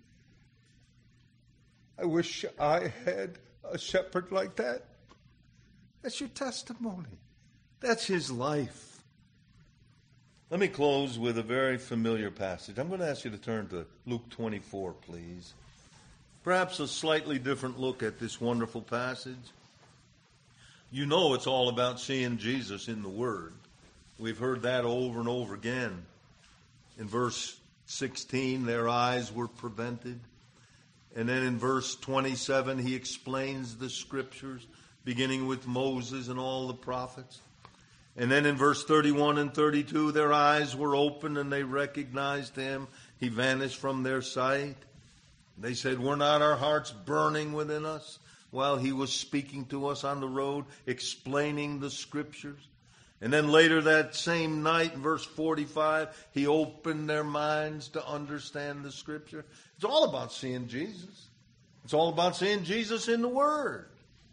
I wish I had a shepherd like that. That's your testimony. That's his life. Let me close with a very familiar passage. I'm going to ask you to turn to Luke 24, please. Perhaps a slightly different look at this wonderful passage. You know it's all about seeing Jesus in the Word. We've heard that over and over again. In verse 16, their eyes were prevented. And then in verse 27, he explains the Scriptures, beginning with Moses and all the prophets. And then in verse 31 and 32, their eyes were opened and they recognized him. He vanished from their sight. They said, were not our hearts burning within us while he was speaking to us on the road, explaining the Scriptures? And then later that same night, in verse 45, he opened their minds to understand the Scripture. It's all about seeing Jesus. It's all about seeing Jesus in the Word.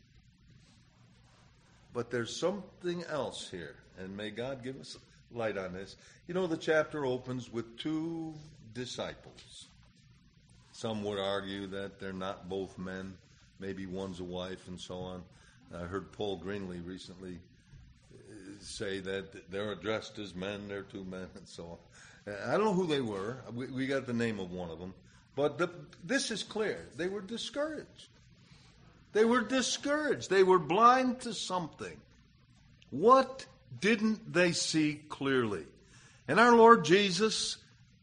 But there's something else here, and may God give us light on this. You know, the chapter opens with two disciples. Some would argue that they're not both men. Maybe one's a wife and so on. I heard Paul Greenlee recently say that they're addressed as men, they're two men, and so on. I don't know who they were. We got the name of one of them. But this is clear. They were discouraged. They were discouraged. They were blind to something. What didn't they see clearly? And our Lord Jesus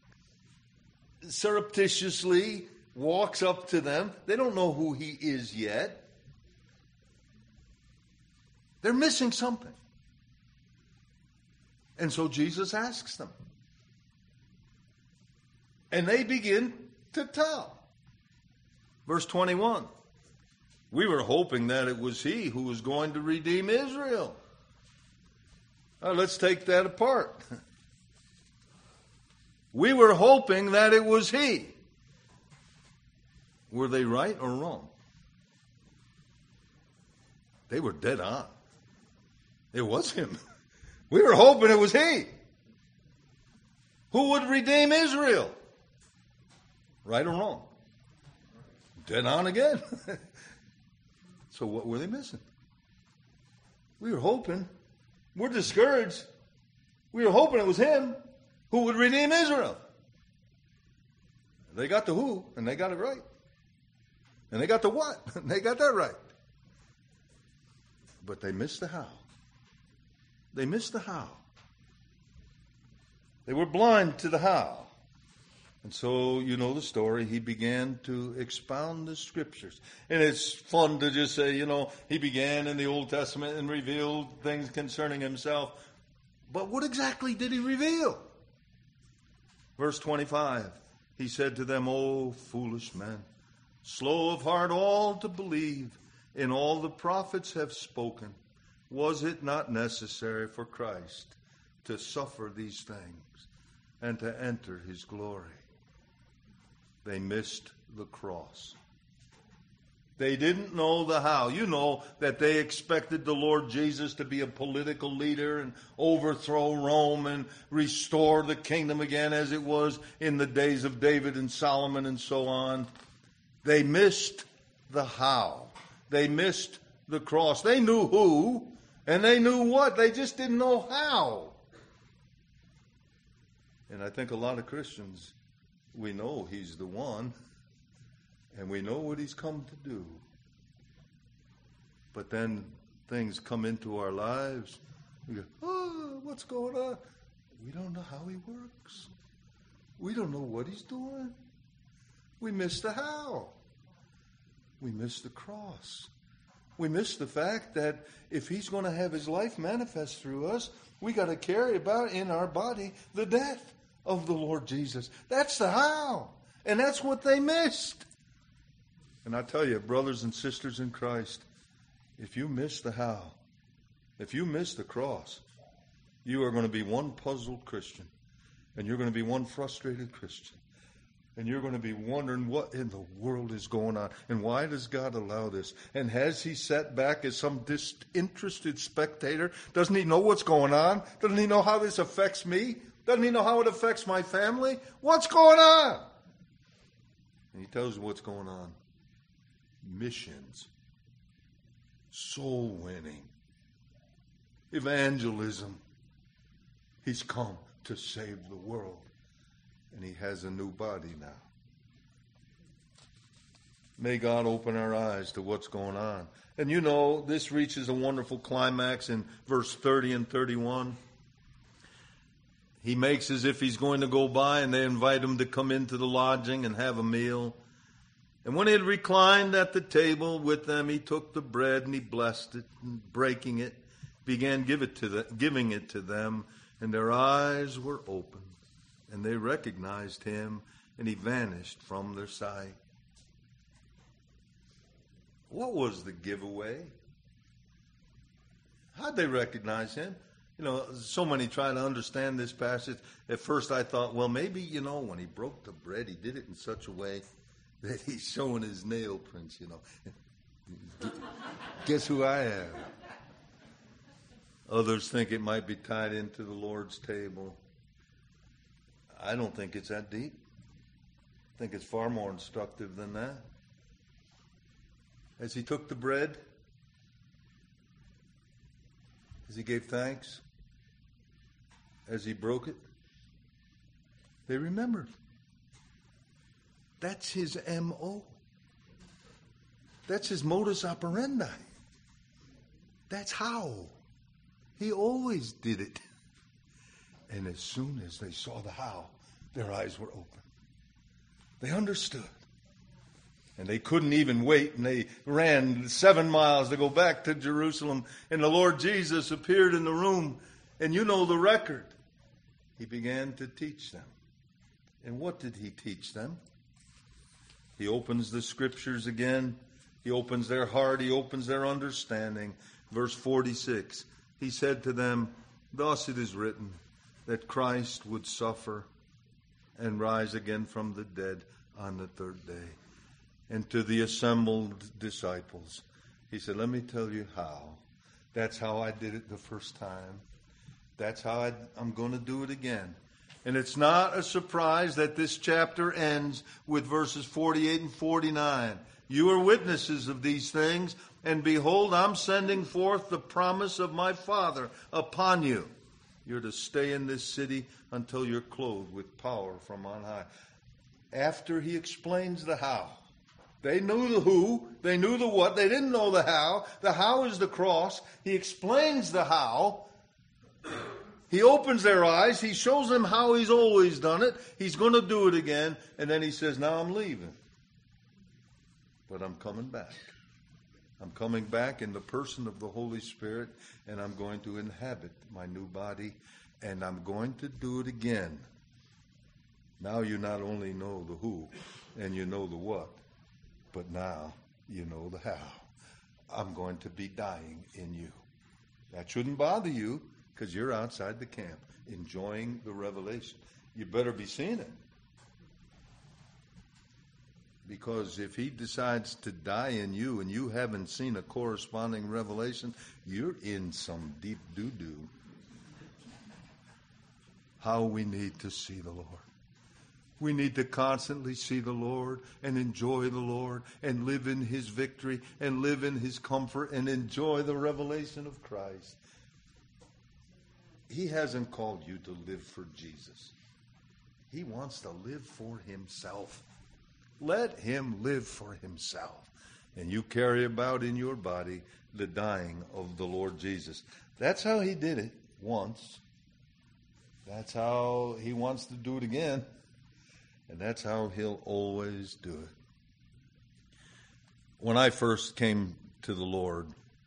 surreptitiously walks up to them. They don't know who he is yet. They're missing something. And so Jesus asks them. And they begin to tell. Verse 21. We were hoping that it was he who was going to redeem Israel. Now, let's take that apart. We were hoping that it was he. Were they right or wrong? They were dead on. It was him. We were hoping it was he who would redeem Israel. Right or wrong? Dead on again. So what were they missing? We were hoping. We're discouraged. We were hoping it was him who would redeem Israel. They got the who, and they got it right. And they got the what, and they got that right. But they missed the how. They missed the how. They were blind to the how. And so, you know the story. He began to expound the Scriptures. And it's fun to just say, you know, he began in the Old Testament and revealed things concerning himself. But what exactly did he reveal? Verse 25, he said to them, O foolish men, slow of heart all to believe in all the prophets have spoken. Was it not necessary for Christ to suffer these things and to enter his glory? They missed the cross. They didn't know the how. You know that they expected the Lord Jesus to be a political leader and overthrow Rome and restore the kingdom again as it was in the days of David and Solomon and so on. They missed the how. They missed the cross. They knew who and they knew what. They just didn't know how. And I think a lot of Christians, we know he's the one, and we know what he's come to do. But then things come into our lives. We go, oh, what's going on? We don't know how he works. We don't know what he's doing. We miss the how. We miss the cross. We miss the fact that if he's going to have his life manifest through us, we got to carry about in our body the death of the Lord Jesus. That's the how. And that's what they missed. And I tell you, brothers and sisters in Christ, if you miss the how, if you miss the cross, you are going to be one puzzled Christian. And you're going to be one frustrated Christian. And you're going to be wondering what in the world is going on. And why does God allow this? And has he sat back as some disinterested spectator? Doesn't he know what's going on? Doesn't he know how this affects me? Doesn't he know how it affects my family? What's going on? And he tells you what's going on. Missions. Soul winning. Evangelism. He's come to save the world. And he has a new body now. May God open our eyes to what's going on. And you know, this reaches a wonderful climax in verse 30 and 31. He makes as if he's going to go by, and they invite him to come into the lodging and have a meal. And when he had reclined at the table with them, he took the bread and he blessed it, and breaking it, began giving it to them, and their eyes were opened. And they recognized him, and he vanished from their sight. What was the giveaway? How'd they recognize him? So many try to understand this passage. At first I thought, well, maybe, when he broke the bread, he did it in such a way that he's showing his nail prints, Guess who I am? Others think it might be tied into the Lord's table. I don't think it's that deep. I think it's far more instructive than that. As he took the bread, as he gave thanks, as he broke it, they remembered. That's his M.O. That's his modus operandi. That's how. He always did it. And as soon as they saw the how, their eyes were open. They understood. And they couldn't even wait, and they ran 7 miles to go back to Jerusalem. And the Lord Jesus appeared in the room, and you know the record. He began to teach them. And what did he teach them? He opens the scriptures again. He opens their heart. He opens their understanding. Verse 46, he said to them, "Thus it is written, that Christ would suffer and rise again from the dead on the third day." And to the assembled disciples, he said, "Let me tell you how. That's how I did it the first time. That's how I'm going to do it again." And it's not a surprise that this chapter ends with verses 48 and 49. "You are witnesses of these things, and behold, I'm sending forth the promise of my Father upon you. You're to stay in this city until you're clothed with power from on high." After he explains the how. They knew the who, they knew the what, they didn't know the how. The how is the cross. He explains the how. He opens their eyes. He shows them how he's always done it. He's going to do it again. And then he says, "Now I'm leaving. But I'm coming back. I'm coming back in the person of the Holy Spirit, and I'm going to inhabit my new body, and I'm going to do it again." Now you not only know the who and you know the what, but now you know the how. I'm going to be dying in you. That shouldn't bother you, because you're outside the camp enjoying the revelation. You better be seeing it. Because if he decides to die in you and you haven't seen a corresponding revelation, you're in some deep doo-doo. How we need to see the Lord. We need to constantly see the Lord and enjoy the Lord and live in his victory and live in his comfort and enjoy the revelation of Christ. He hasn't called you to live for Jesus. He wants to live for himself. Let him live for himself. And you carry about in your body the dying of the Lord Jesus. That's how he did it once. That's how he wants to do it again. And that's how he'll always do it. When I first came to the Lord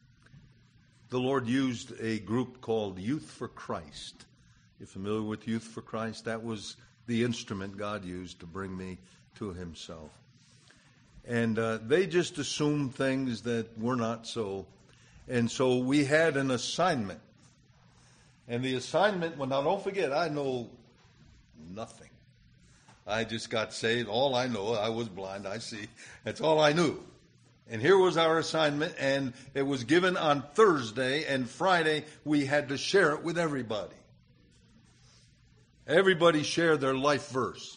used a group called Youth for Christ. You're familiar with Youth for Christ? That was the instrument God used to bring me to himself. And they just assumed things that were not so. And so we had an assignment. And the assignment, well, now don't forget, I know nothing. I just got saved. All I know, I was blind, I see. That's all I knew. And here was our assignment, and it was given on Thursday, and Friday we had to share it with everybody. Everybody shared their life verse.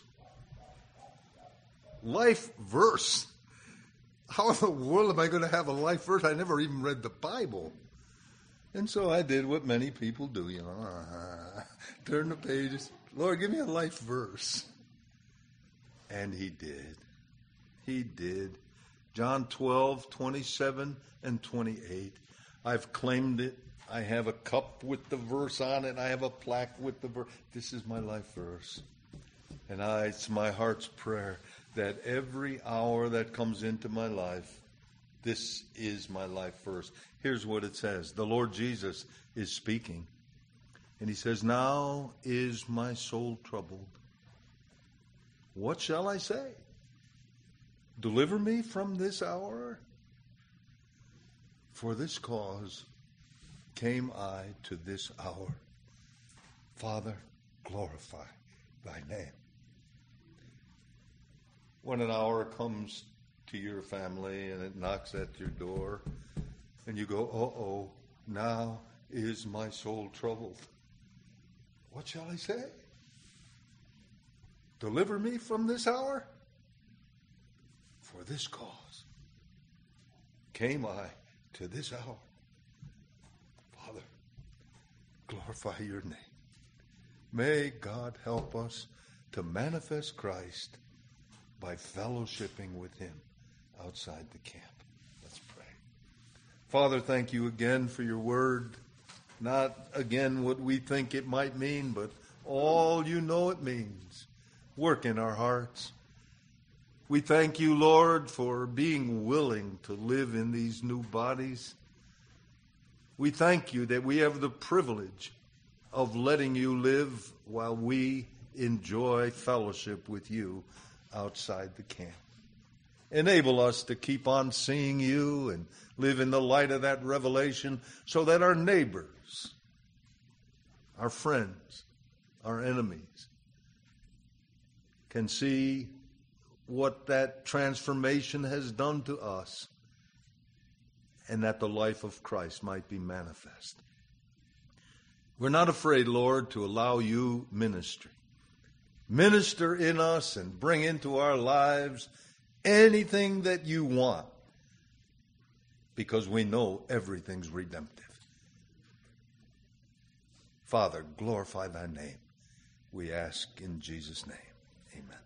Life verse? How in the world am I going to have a life verse? I never even read the Bible. And so I did what many people do, turn the pages. Lord, give me a life verse. And he did. He did. John 12, 27 and 28. I've claimed it. I have a cup with the verse on it. I have a plaque with the verse. This is my life verse. And it's my heart's prayer that every hour that comes into my life, this is my life verse. Here's what it says. The Lord Jesus is speaking. And he says, "Now is my soul troubled. What shall I say? Deliver me from this hour? For this cause came I to this hour. Father, glorify thy name. When an hour comes to your family and it knocks at your door and you go, uh-oh, now is my soul troubled. What shall I say? Deliver me from this hour? For this cause came I to this hour. Father, glorify your name. May God help us to manifest Christ by fellowshipping with him outside the camp. Let's pray. Father, thank you again for your word. Not, again, what we think it might mean, but all you know it means. Work in our hearts. We thank you, Lord, for being willing to live in these new bodies. We thank you that we have the privilege of letting you live while we enjoy fellowship with you outside the camp. Enable us to keep on seeing you and live in the light of that revelation so that our neighbors, our friends, our enemies can see what that transformation has done to us and that the life of Christ might be manifest. We're not afraid, Lord, to allow you ministry. Minister in us and bring into our lives anything that you want, because we know everything's redemptive. Father, glorify thy name. We ask in Jesus' name. Amen.